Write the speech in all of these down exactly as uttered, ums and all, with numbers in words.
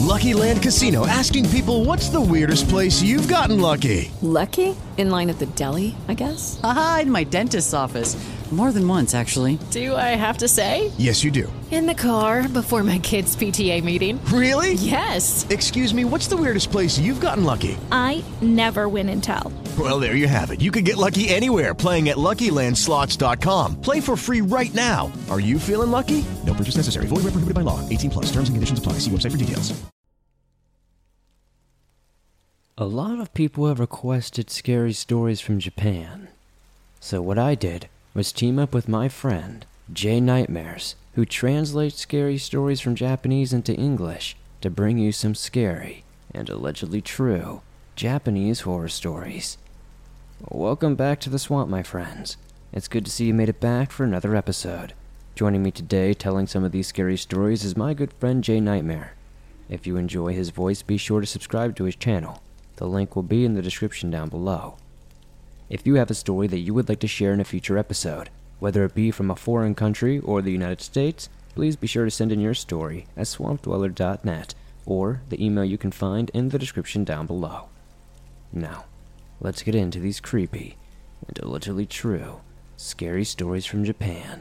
Lucky Land Casino, asking people, what's the weirdest place you've gotten lucky? Lucky? In line at the deli, I guess? Aha, in my dentist's office. More than once, actually. Do I have to say? Yes, you do. In the car before my kids' P T A meeting. Really? Yes. Excuse me, what's the weirdest place you've gotten lucky? I never win and tell. Well, there you have it. You can get lucky anywhere, playing at Lucky Land Slots dot com. Play for free right now. Are you feeling lucky? No purchase necessary. Void where prohibited by law. eighteen plus. Terms and conditions apply. See website for details. A lot of people have requested scary stories from Japan. So what I did was team up with my friend, Jay Nightmares, who translates scary stories from Japanese into English to bring you some scary and allegedly true Japanese horror stories. Welcome back to the swamp, my friends. It's good to see you made it back for another episode. Joining me today telling some of these scary stories is my good friend Jay Nightmare. If you enjoy his voice, be sure to subscribe to his channel. The link will be in the description down below. If you have a story that you would like to share in a future episode, whether it be from a foreign country or the United States, please be sure to send in your story at swamp dweller dot net or the email you can find in the description down below. Now, let's get into these creepy and allegedly true scary stories from Japan.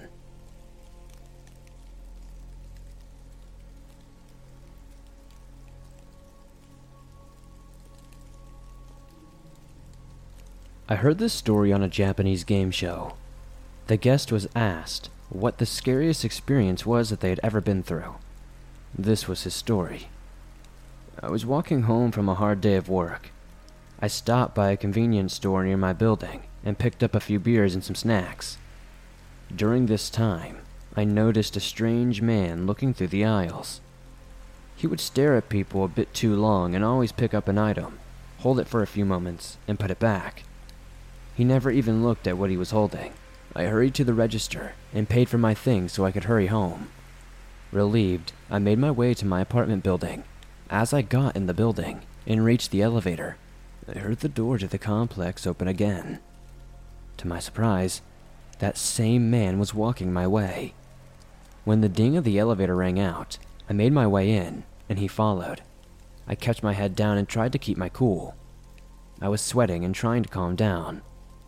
I heard this story on a Japanese game show. The guest was asked what the scariest experience was that they had ever been through. This was his story. I was walking home from a hard day of work. I stopped by a convenience store near my building and picked up a few beers and some snacks. During this time, I noticed a strange man looking through the aisles. He would stare at people a bit too long and always pick up an item, hold it for a few moments, and put it back. He never even looked at what he was holding. I hurried to the register and paid for my things so I could hurry home. Relieved, I made my way to my apartment building. As I got in the building and reached the elevator, I heard the door to the complex open again. To my surprise, that same man was walking my way. When the ding of the elevator rang out, I made my way in, and he followed. I kept my head down and tried to keep my cool. I was sweating and trying to calm down.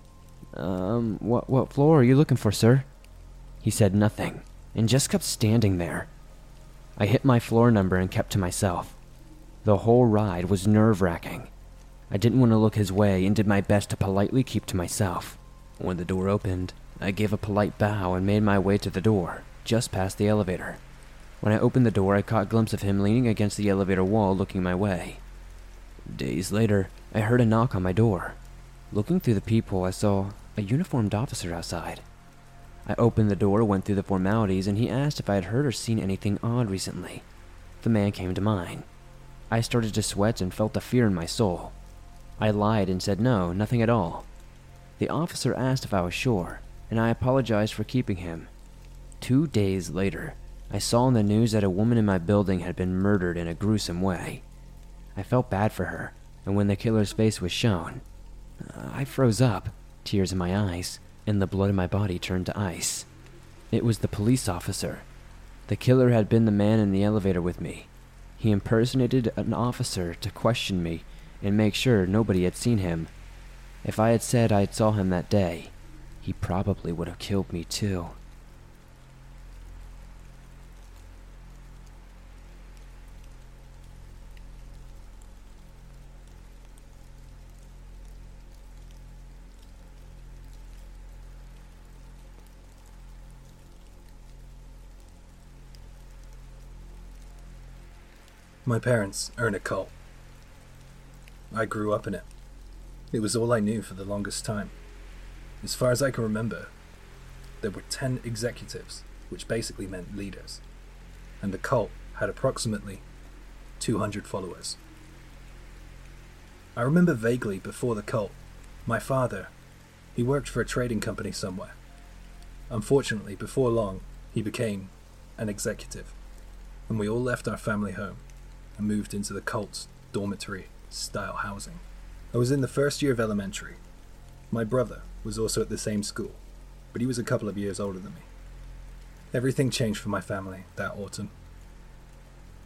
Um, what, what floor are you looking for, sir? He said nothing, and just kept standing there. I hit my floor number and kept to myself. The whole ride was nerve-wracking. I didn't want to look his way and did my best to politely keep to myself. When the door opened, I gave a polite bow and made my way to the door, just past the elevator. When I opened the door, I caught a glimpse of him leaning against the elevator wall looking my way. Days later, I heard a knock on my door. Looking through the peephole, I saw a uniformed officer outside. I opened the door, went through the formalities, and he asked if I had heard or seen anything odd recently. The man came to mind. I started to sweat and felt a fear in my soul. I lied and said no, nothing at all. The officer asked if I was sure, and I apologized for keeping him. Two days later, I saw on the news that a woman in my building had been murdered in a gruesome way. I felt bad for her, and when the killer's face was shown, I froze up, tears in my eyes, and the blood in my body turned to ice. It was the police officer. The killer had been the man in the elevator with me. He impersonated an officer to question me and make sure nobody had seen him. If I had said I saw him that day, he probably would have killed me too. My parents are in a cult. I grew up in it. It was all I knew for the longest time. As far as I can remember, there were ten executives, which basically meant leaders, and the cult had approximately two hundred followers. I remember vaguely before the cult, my father, he worked for a trading company somewhere. Unfortunately, before long, he became an executive, and we all left our family home and moved into the cult's dormitory-style housing. I was in the first year of elementary. My brother was also at the same school, but he was a couple of years older than me. Everything changed for my family that autumn.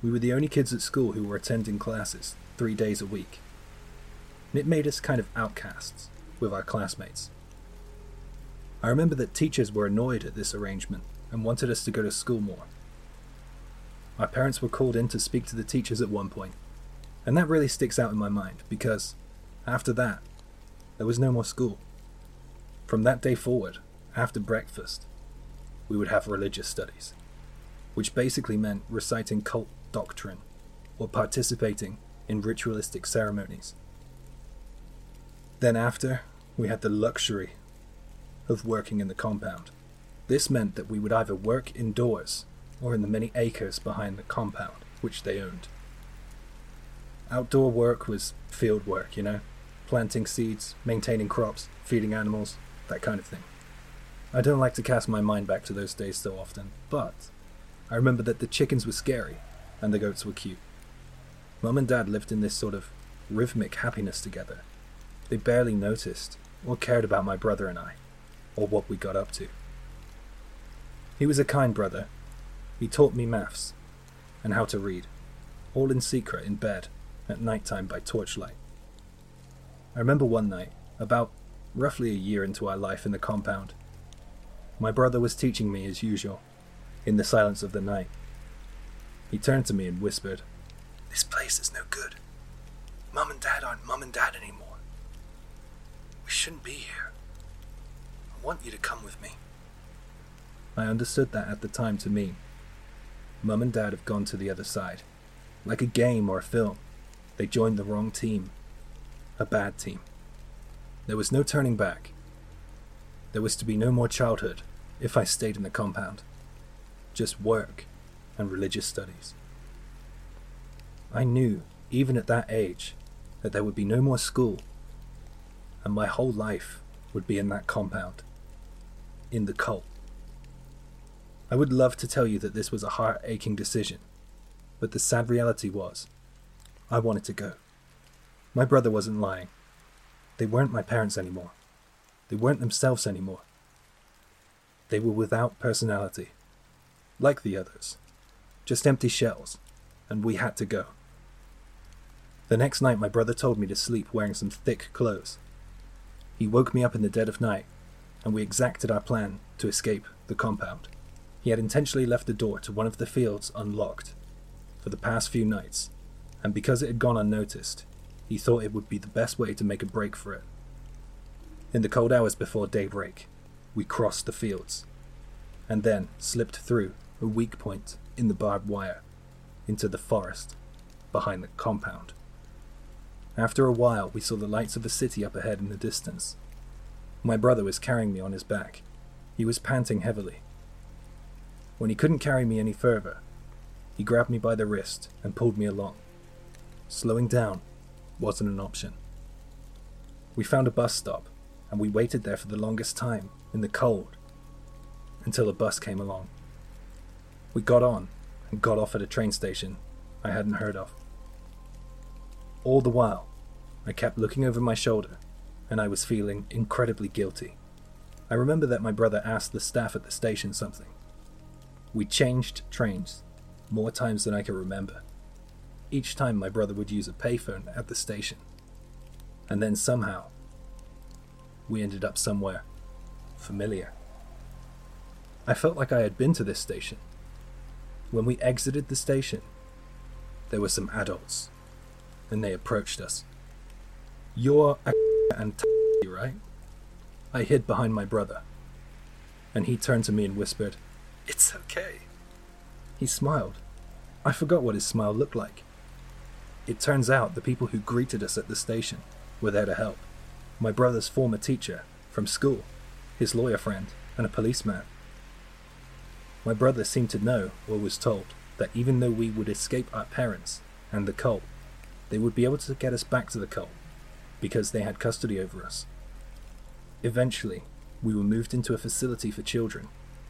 We were the only kids at school who were attending classes three days a week. And it made us kind of outcasts with our classmates. I remember that teachers were annoyed at this arrangement and wanted us to go to school more. Our parents were called in to speak to the teachers at one point, and that really sticks out in my mind because, after that, there was no more school. From that day forward, after breakfast, we would have religious studies, which basically meant reciting cult doctrine or participating in ritualistic ceremonies. Then after, we had the luxury of working in the compound. This meant that we would either work indoors or in the many acres behind the compound, which they owned. Outdoor work was field work, you know, planting seeds, maintaining crops, feeding animals, that kind of thing. I don't like to cast my mind back to those days so often, but I remember that the chickens were scary and the goats were cute. Mum and Dad lived in this sort of rhythmic happiness together. They barely noticed or cared about my brother and I, or what we got up to. He was a kind brother. He taught me maths and how to read, all in secret in bed at night time by torchlight. I remember one night, about roughly a year into our life in the compound, my brother was teaching me as usual, in the silence of the night. He turned to me and whispered, "This place is no good. Mum and Dad aren't Mum and Dad anymore. We shouldn't be here. I want you to come with me." I understood that at the time to mean, Mum and Dad have gone to the other side. Like a game or a film, they joined the wrong team. A bad team. There was no turning back. There was to be no more childhood if I stayed in the compound. Just work and religious studies. I knew, even at that age, that there would be no more school, and my whole life would be in that compound, in the cult. I would love to tell you that this was a heart-aching decision, but the sad reality was, I wanted to go. My brother wasn't lying. They weren't my parents anymore. They weren't themselves anymore. They were without personality, like the others, just empty shells, and we had to go. The next night my brother told me to sleep wearing some thick clothes. He woke me up in the dead of night, and we exacted our plan to escape the compound. He had intentionally left the door to one of the fields unlocked for the past few nights, and because it had gone unnoticed, he thought it would be the best way to make a break for it. In the cold hours before daybreak, we crossed the fields, and then slipped through a weak point in the barbed wire into the forest behind the compound. After a while, we saw the lights of a city up ahead in the distance. My brother was carrying me on his back. He was panting heavily. When he couldn't carry me any further, he grabbed me by the wrist and pulled me along. Slowing down wasn't an option. We found a bus stop, and we waited there for the longest time, in the cold, until a bus came along. We got on, and got off at a train station I hadn't heard of. All the while, I kept looking over my shoulder, and I was feeling incredibly guilty. I remember that my brother asked the staff at the station something. We changed trains more times than I can remember. Each time my brother would use a payphone at the station. And then somehow, we ended up somewhere familiar. I felt like I had been to this station. When we exited the station, there were some adults, and they approached us. "You're a and t***, right?" I hid behind my brother, and he turned to me and whispered, "It's okay." He smiled. I forgot what his smile looked like. It turns out the people who greeted us at the station were there to help. My brother's former teacher from school, his lawyer friend, and a policeman. My brother seemed to know, or was told, that even though we would escape our parents and the cult, they would be able to get us back to the cult, because they had custody over us. Eventually, we were moved into a facility for children.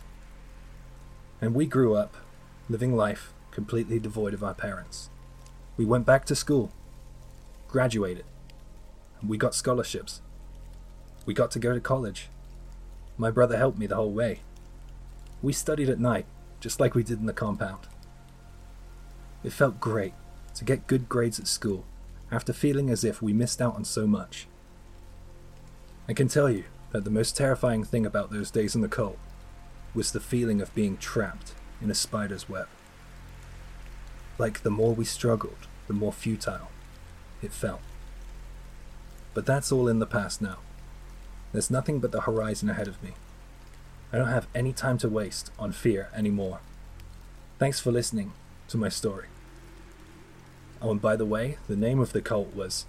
And we grew up, living life completely devoid of our parents. We went back to school, graduated, and we got scholarships. We got to go to college. My brother helped me the whole way. We studied at night, just like we did in the compound. It felt great to get good grades at school after feeling as if we missed out on so much. I can tell you that the most terrifying thing about those days in the cult was the feeling of being trapped in a spider's web. Like the more we struggled, the more futile it felt. But that's all in the past now. There's nothing but the horizon ahead of me. I don't have any time to waste on fear anymore. Thanks for listening to my story. Oh, and by the way, the name of the cult was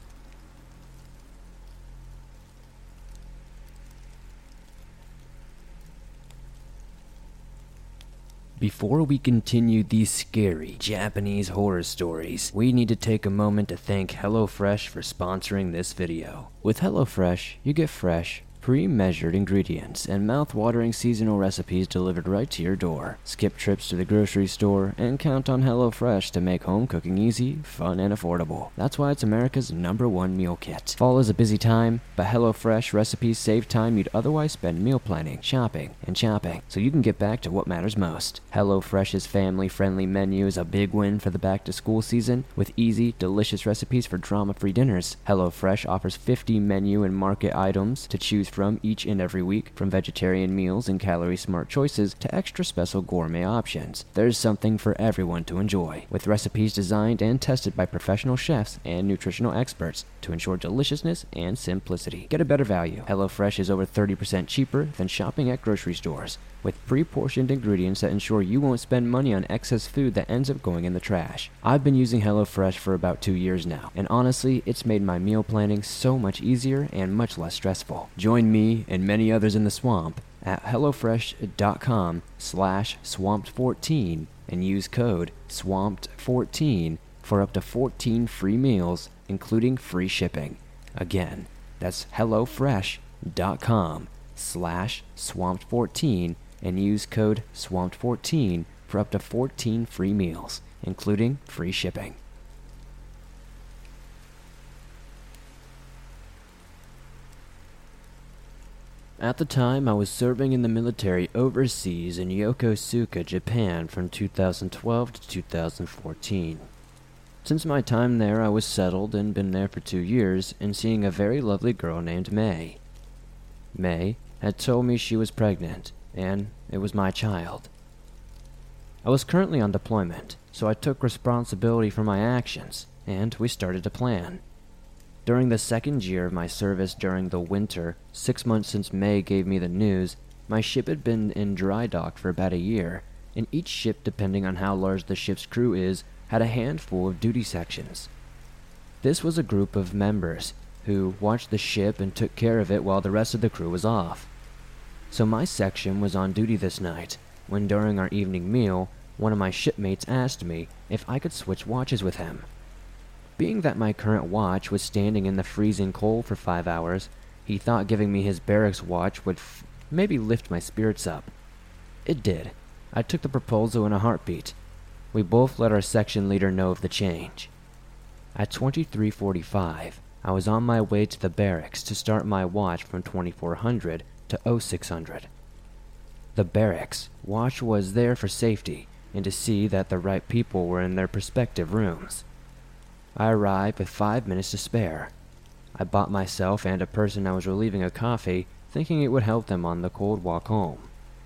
Before we continue these scary Japanese horror stories, we need to take a moment to thank HelloFresh for sponsoring this video. With HelloFresh, you get fresh, pre-measured ingredients and mouth-watering seasonal recipes delivered right to your door. Skip trips to the grocery store and count on HelloFresh to make home cooking easy, fun, and affordable. That's why it's America's number one meal kit. Fall is a busy time, but HelloFresh recipes save time you'd otherwise spend meal planning, shopping, and shopping, so you can get back to what matters most. HelloFresh's family-friendly menu is a big win for the back-to-school season, with easy, delicious recipes for drama-free dinners. HelloFresh offers fifty menu and market items to choose from each and every week, from vegetarian meals and calorie-smart choices to extra special gourmet options. There's something for everyone to enjoy, with recipes designed and tested by professional chefs and nutritional experts to ensure deliciousness and simplicity. Get a better value. HelloFresh is over thirty percent cheaper than shopping at grocery stores, with pre-portioned ingredients that ensure you won't spend money on excess food that ends up going in the trash. I've been using HelloFresh for about two years now, and honestly, it's made my meal planning so much easier and much less stressful. Join me and many others in the swamp at HelloFresh.com slash swamped14 and use code swamped fourteen for up to fourteen free meals, including free shipping. Again, that's HelloFresh.com slash swamped14 and use code swamped fourteen for up to fourteen free meals, including free shipping. At the time, I was serving in the military overseas in Yokosuka, Japan from two thousand twelve to two thousand fourteen. Since my time there, I was settled and been there for two years and seeing a very lovely girl named May. May had told me she was pregnant, and it was my child. I was currently on deployment, so I took responsibility for my actions, and we started to plan. During the second year of my service during the winter, six months since May gave me the news, my ship had been in dry dock for about a year, and each ship, depending on how large the ship's crew is, had a handful of duty sections. This was a group of members who watched the ship and took care of it while the rest of the crew was off. So my section was on duty this night, when during our evening meal, one of my shipmates asked me if I could switch watches with him. Being that my current watch was standing in the freezing cold for five hours, he thought giving me his barracks watch would f- maybe lift my spirits up. It did. I took the proposal in a heartbeat. We both let our section leader know of the change. At twenty-three forty-five, I was on my way to the barracks to start my watch from twenty-four hundred to oh six hundred. The barracks watch was there for safety and to see that the right people were in their respective rooms. I arrived with five minutes to spare. I bought myself and a person I was relieving a coffee, thinking it would help them on the cold walk home.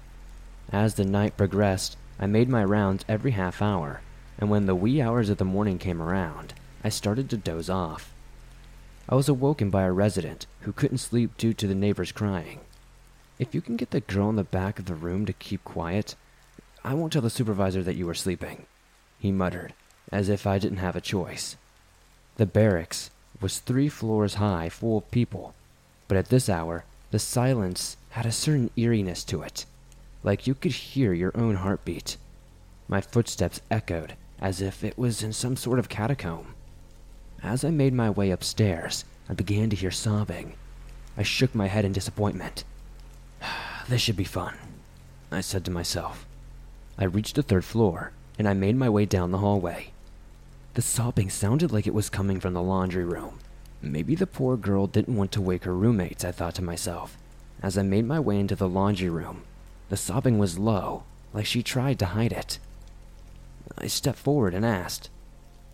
As the night progressed, I made my rounds every half hour, and when the wee hours of the morning came around, I started to doze off. I was awoken by a resident who couldn't sleep due to the neighbors crying. "If you can get the girl in the back of the room to keep quiet, I won't tell the supervisor that you are sleeping," he muttered, as if I didn't have a choice. The barracks was three floors high, full of people, but at this hour, the silence had a certain eeriness to it, like you could hear your own heartbeat. My footsteps echoed, as if it was in some sort of catacomb. As I made my way upstairs, I began to hear sobbing. I shook my head in disappointment. "This should be fun," I said to myself. I reached the third floor, and I made my way down the hallway. The sobbing sounded like it was coming from the laundry room. Maybe the poor girl didn't want to wake her roommates, I thought to myself. As I made my way into the laundry room, the sobbing was low, like she tried to hide it. I stepped forward and asked,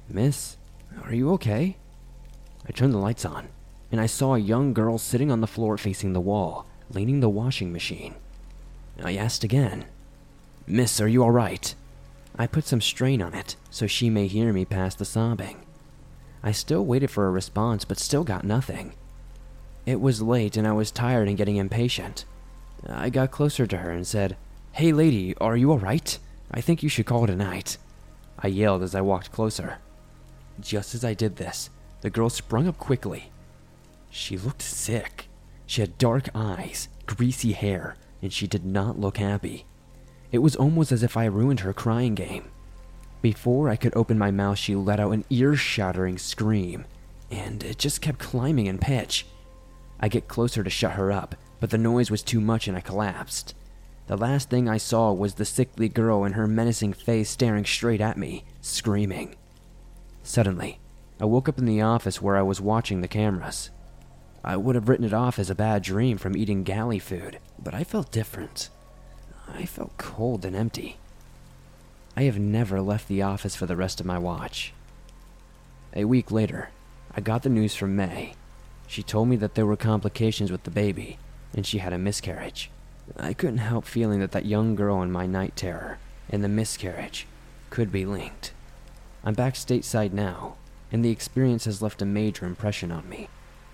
"Miss, are you okay?" I turned the lights on, and I saw a young girl sitting on the floor facing the wall, leaning the washing machine. I asked again, "Miss, are you all right?" I put some strain on it so she may hear me past the sobbing. I still waited for a response, but still got nothing. It was late and I was tired and getting impatient. I got closer to her and said, "Hey lady, are you all right? I think you should call it a night." I yelled as I walked closer. Just as I did this, the girl sprung up quickly. She looked sick. She had dark eyes, greasy hair, and she did not look happy. It was almost as if I ruined her crying game. Before I could open my mouth, she let out an ear-shattering scream, and it just kept climbing in pitch. I get closer to shut her up, but the noise was too much and I collapsed. The last thing I saw was the sickly girl and her menacing face staring straight at me, screaming. Suddenly, I woke up in the office where I was watching the cameras. I would have written it off as a bad dream from eating galley food, but I felt different. I felt cold and empty. I have never left the office for the rest of my watch. A week later, I got the news from May. She told me that there were complications with the baby, and she had a miscarriage. I couldn't help feeling that that young girl in my night terror and the miscarriage could be linked. I'm back stateside now, and the experience has left a major impression on me.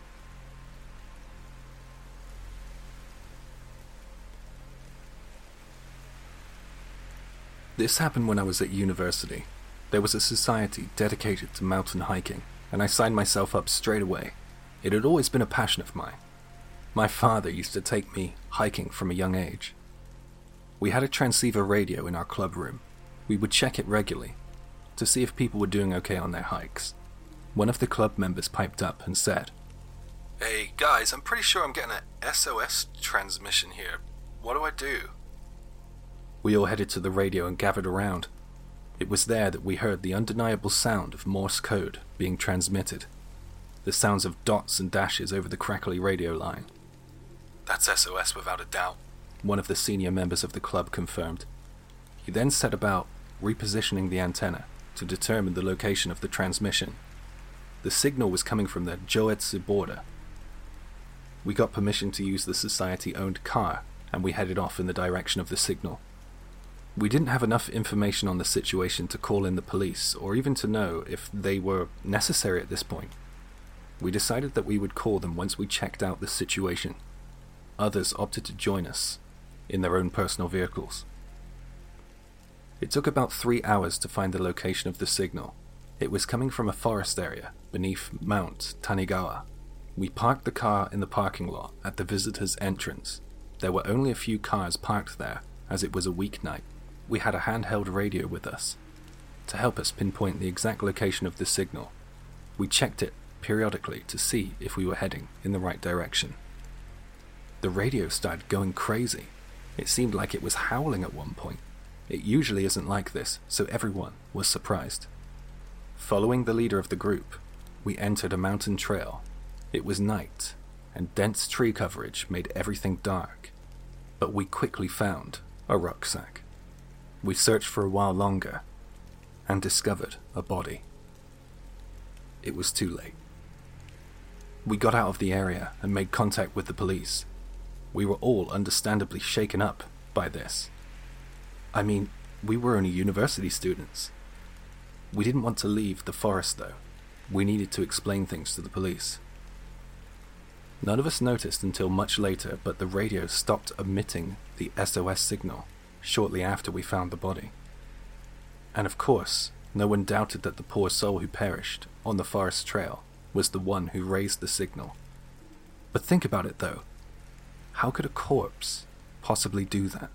This happened when I was at university. There was a society dedicated to mountain hiking, and I signed myself up straight away. It had always been a passion of mine. My father used to take me hiking from a young age. We had a transceiver radio in our club room. We would check it regularly to see if people were doing okay on their hikes. One of the club members piped up and said, "Hey guys, I'm pretty sure I'm getting an S O S transmission here. What do I do?" We all headed to the radio and gathered around. It was there that we heard the undeniable sound of Morse code being transmitted. The sounds of dots and dashes over the crackly radio line. "That's S O S without a doubt," one of the senior members of the club confirmed. He then set about repositioning the antenna to determine the location of the transmission. The signal was coming from the Joetsu border. We got permission to use the society-owned car, and we headed off in the direction of the signal. We didn't have enough information on the situation to call in the police, or even to know if they were necessary at this point. We decided that we would call them once we checked out the situation. Others opted to join us in their own personal vehicles. It took about three hours to find the location of the signal. It was coming from a forest area beneath Mount Tanigawa. We parked the car in the parking lot at the visitor's entrance. There were only a few cars parked there, as it was a weeknight. We had a handheld radio with us to help us pinpoint the exact location of the signal. We checked it periodically to see if we were heading in the right direction. The radio started going crazy. It seemed like it was howling at one point. It usually isn't like this, so everyone was surprised. Following the leader of the group, we entered a mountain trail. It was night, and dense tree coverage made everything dark. But we quickly found a rucksack. We searched for a while longer, and discovered a body. It was too late. We got out of the area and made contact with the police. We were all understandably shaken up by this. I mean, we were only university students. We didn't want to leave the forest, though. We needed to explain things to the police. None of us noticed until much later, but the radio stopped emitting the S O S signal shortly after we found the body. And of course, no one doubted that the poor soul who perished on the forest trail was the one who raised the signal. But think about it, though. How could a corpse possibly do that?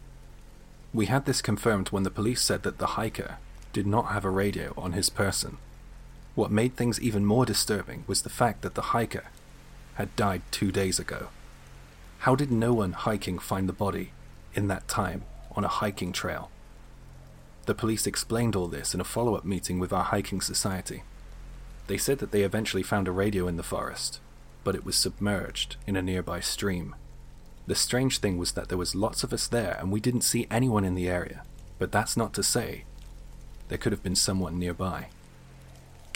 We had this confirmed when the police said that the hiker did not have a radio on his person. What made things even more disturbing was the fact that the hiker had died two days ago. How did no one hiking find the body in that time on a hiking trail? The police explained all this in a follow-up meeting with our hiking society. They said that they eventually found a radio in the forest, but it was submerged in a nearby stream. The strange thing was that there was lots of us there and we didn't see anyone in the area, but that's not to say there could have been someone nearby.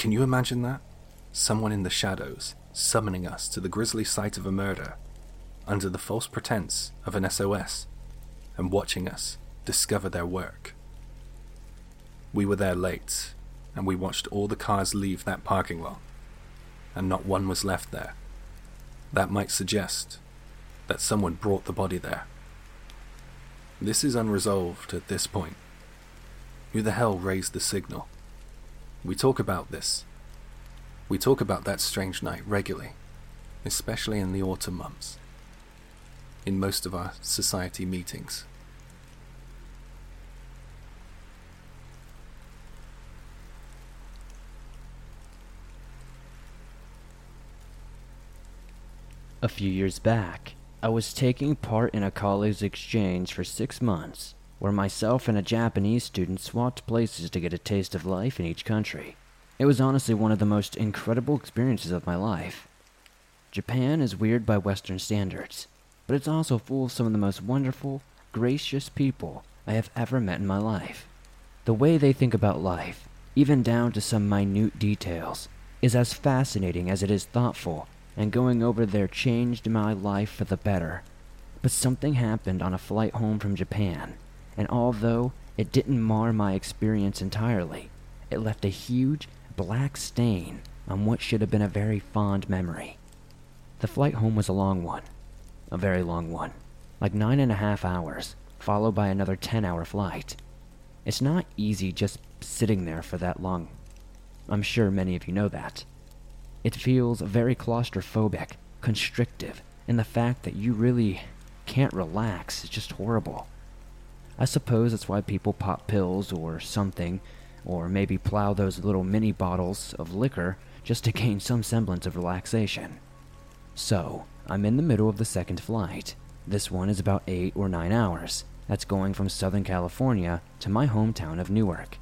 Can you imagine that? Someone in the shadows summoning us to the grisly sight of a murder under the false pretense of an S O S and watching us discover their work. We were there late, and we watched all the cars leave that parking lot, and not one was left there. That might suggest that someone brought the body there. This is unresolved at this point. Who the hell raised the signal? We talk about this. We talk about that strange night regularly, especially in the autumn months, in most of our society meetings. A few years back, I was taking part in a college exchange for six months, where myself and a Japanese student swapped places to get a taste of life in each country. It was honestly one of the most incredible experiences of my life. Japan is weird by Western standards, but it's also full of some of the most wonderful, gracious people I have ever met in my life. The way they think about life, even down to some minute details, is as fascinating as it is thoughtful, and going over there changed my life for the better. But something happened on a flight home from Japan, and although it didn't mar my experience entirely, it left a huge black stain on what should have been a very fond memory. The flight home was a long one, a very long one, like nine and a half hours, followed by another ten-hour flight. It's not easy just sitting there for that long. I'm sure many of you know that. It feels very claustrophobic, constrictive, and the fact that you really can't relax is just horrible. I suppose that's why people pop pills or something, or maybe plow those little mini bottles of liquor just to gain some semblance of relaxation. So, I'm in the middle of the second flight. This one is about eight or nine hours. That's going from Southern California to my hometown of Newark.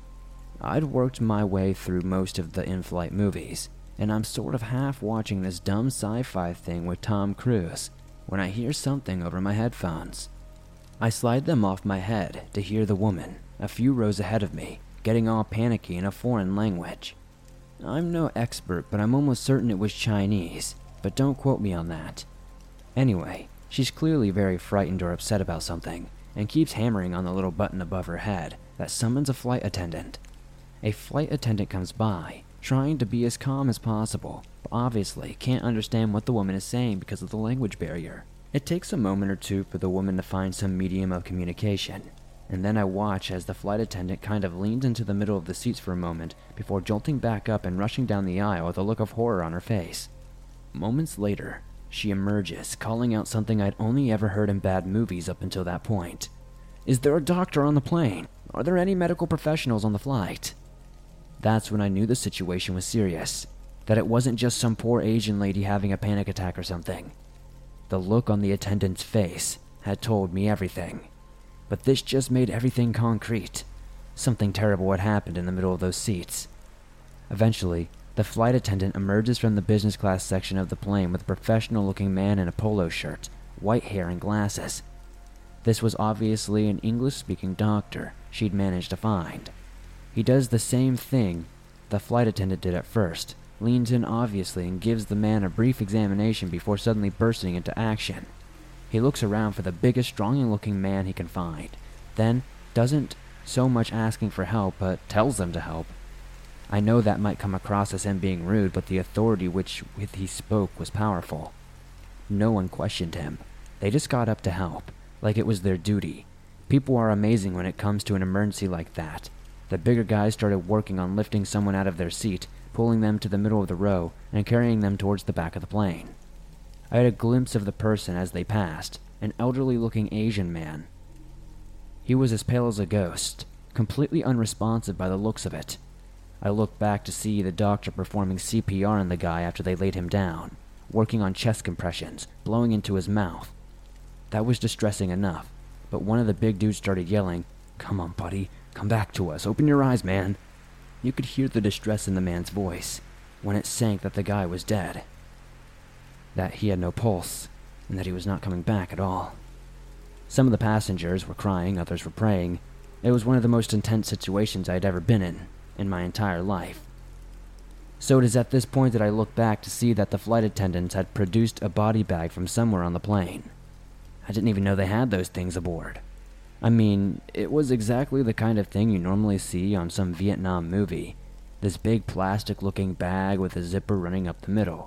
I'd worked my way through most of the in-flight movies, and I'm sort of half watching this dumb sci-fi thing with Tom Cruise when I hear something over my headphones. I slide them off my head to hear the woman, a few rows ahead of me, getting all panicky in a foreign language. I'm no expert, but I'm almost certain it was Chinese, but don't quote me on that. Anyway, she's clearly very frightened or upset about something, and keeps hammering on the little button above her head that summons a flight attendant. A flight attendant comes by, trying to be as calm as possible, but obviously can't understand what the woman is saying because of the language barrier. It takes a moment or two for the woman to find some medium of communication, and then I watch as the flight attendant kind of leans into the middle of the seats for a moment before jolting back up and rushing down the aisle with a look of horror on her face. Moments later, she emerges, calling out something I'd only ever heard in bad movies up until that point. "Is there a doctor on the plane? Are there any medical professionals on the flight?" That's when I knew the situation was serious, that it wasn't just some poor Asian lady having a panic attack or something. The look on the attendant's face had told me everything, but this just made everything concrete. Something terrible had happened in the middle of those seats. Eventually, the flight attendant emerges from the business class section of the plane with a professional-looking man in a polo shirt, white hair, and glasses. This was obviously an English-speaking doctor she'd managed to find. He does the same thing the flight attendant did at first, leans in obviously and gives the man a brief examination before suddenly bursting into action. He looks around for the biggest, strong-looking man he can find, then doesn't so much asking for help, but tells them to help. I know that might come across as him being rude, but the authority which with he spoke was powerful. No one questioned him. They just got up to help, like it was their duty. People are amazing when it comes to an emergency like that. The bigger guys started working on lifting someone out of their seat, pulling them to the middle of the row, and carrying them towards the back of the plane. I had a glimpse of the person as they passed, an elderly-looking Asian man. He was as pale as a ghost, completely unresponsive by the looks of it. I looked back to see the doctor performing C P R on the guy after they laid him down, working on chest compressions, blowing into his mouth. That was distressing enough, but one of the big dudes started yelling, "Come on, buddy, come back to us, open your eyes, man." You could hear the distress in the man's voice when it sank that the guy was dead, that he had no pulse, and that he was not coming back at all. Some of the passengers were crying, others were praying. It was one of the most intense situations I had ever been in, in my entire life. So it is at this point that I look back to see that the flight attendants had produced a body bag from somewhere on the plane. I didn't even know they had those things aboard. I mean, it was exactly the kind of thing you normally see on some Vietnam movie. This big plastic-looking bag with a zipper running up the middle.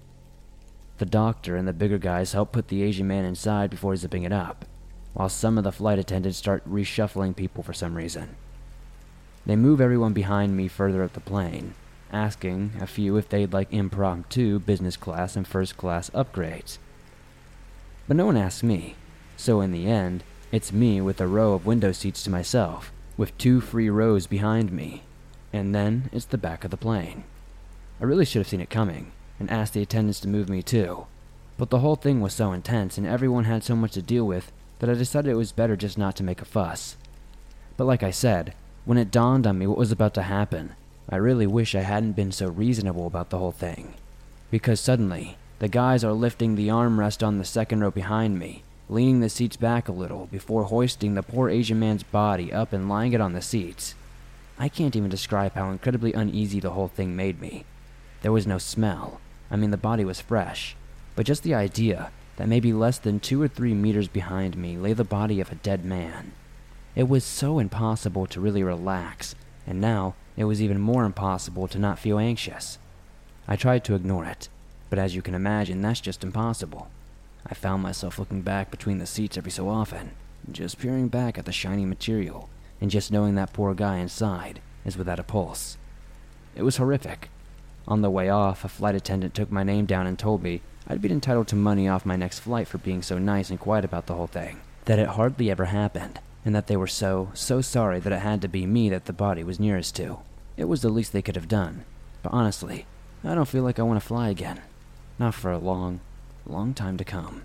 The doctor and the bigger guys help put the Asian man inside before zipping it up, while some of the flight attendants start reshuffling people for some reason. They move everyone behind me further up the plane, asking a few if they'd like impromptu business class and first class upgrades. But no one asks me, so in the end, it's me with a row of window seats to myself, with two free rows behind me, and then it's the back of the plane. I really should have seen it coming, and asked the attendants to move me too, but the whole thing was so intense and everyone had so much to deal with that I decided it was better just not to make a fuss. But like I said, when it dawned on me what was about to happen, I really wish I hadn't been so reasonable about the whole thing. Because suddenly, the guys are lifting the armrest on the second row behind me, leaning the seats back a little before hoisting the poor Asian man's body up and lying it on the seats. I can't even describe how incredibly uneasy the whole thing made me. There was no smell. I mean, the body was fresh, but just the idea that maybe less than two or three meters behind me lay the body of a dead man. It was so impossible to really relax, and now it was even more impossible to not feel anxious. I tried to ignore it, but as you can imagine, that's just impossible. I found myself looking back between the seats every so often, just peering back at the shiny material, and just knowing that poor guy inside is without a pulse. It was horrific. On the way off, a flight attendant took my name down and told me I'd be entitled to money off my next flight for being so nice and quiet about the whole thing, that it hardly ever happened, and that they were so, so sorry that it had to be me that the body was nearest to. It was the least they could have done, but honestly, I don't feel like I want to fly again. Not for a long, long time to come.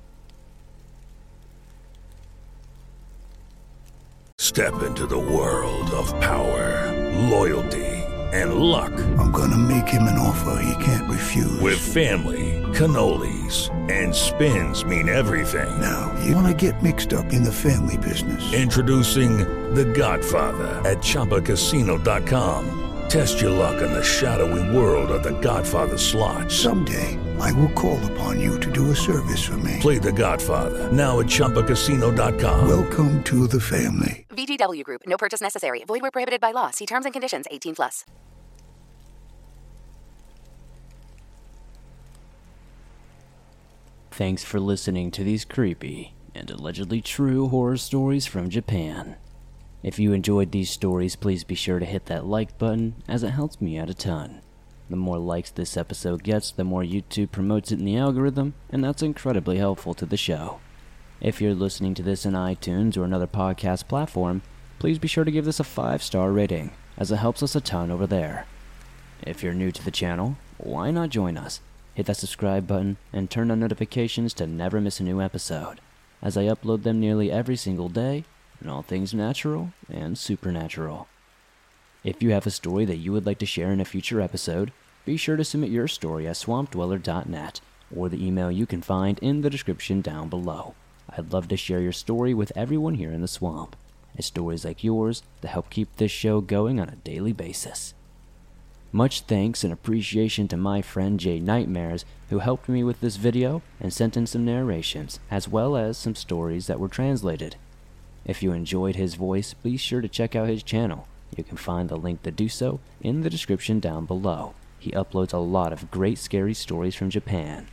Step into the world of power, loyalty, and luck. I'm gonna make him an offer he can't refuse. With family, cannolis, and spins mean everything. Now, you wanna get mixed up in the family business. Introducing The Godfather at Chumba Casino dot com. Test your luck in the shadowy world of The Godfather slot. Someday, I will call upon you to do a service for me. Play The Godfather, now at Chumba Casino dot com. Welcome to the family. V G W Group. No purchase necessary. Void where prohibited by law. See terms and conditions. eighteen plus. Thanks for listening to these creepy and allegedly true horror stories from Japan. If you enjoyed these stories, please be sure to hit that like button, as it helps me out a ton. The more likes this episode gets, the more YouTube promotes it in the algorithm, and that's incredibly helpful to the show. If you're listening to this in iTunes or another podcast platform, please be sure to give this a five star rating, as it helps us a ton over there. If you're new to the channel, why not join us? Hit that subscribe button and turn on notifications to never miss a new episode, as I upload them nearly every single day, and all things natural and supernatural. If you have a story that you would like to share in a future episode, be sure to submit your story at swamp dweller dot net, or the email you can find in the description down below. I'd love to share your story with everyone here in the swamp. It's stories like yours that help keep this show going on a daily basis. Much thanks and appreciation to my friend Jay Nightmares, who helped me with this video and sent in some narrations, as well as some stories that were translated. If you enjoyed his voice, be sure to check out his channel. You can find the link to do so in the description down below. He uploads a lot of great scary stories from Japan.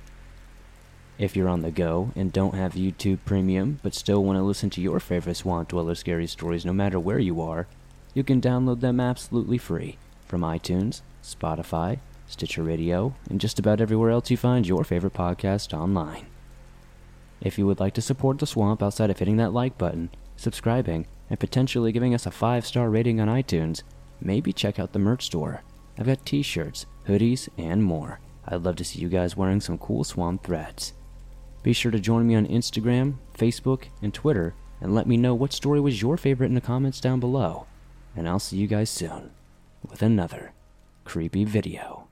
If you're on the go and don't have YouTube Premium, but still want to listen to your favorite Swamp Dweller scary stories no matter where you are, you can download them absolutely free from iTunes, Spotify, Stitcher Radio, and just about everywhere else you find your favorite podcast online. If you would like to support the Swamp outside of hitting that like button, subscribing, and potentially giving us a five star rating on iTunes, maybe check out the merch store. I've got t-shirts, hoodies, and more. I'd love to see you guys wearing some cool Swamp threads. Be sure to join me on Instagram, Facebook, and Twitter, and let me know what story was your favorite in the comments down below. And I'll see you guys soon with another creepy video.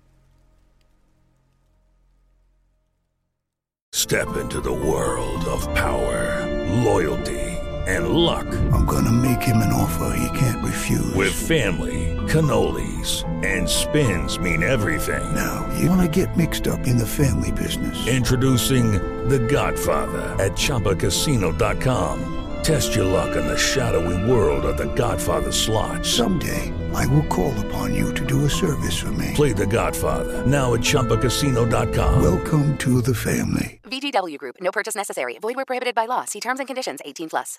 Step into the world of power, loyalty, and luck. I'm gonna make him an offer he can't refuse. With family, cannolis, and spins mean everything. Now, you wanna get mixed up in the family business. Introducing The Godfather at Chumba Casino dot com. Test your luck in the shadowy world of The Godfather slot. Someday, I will call upon you to do a service for me. Play The Godfather now at Chumba Casino dot com. Welcome to the family. V G W Group. No purchase necessary. Void where prohibited by law. See terms and conditions. eighteen plus.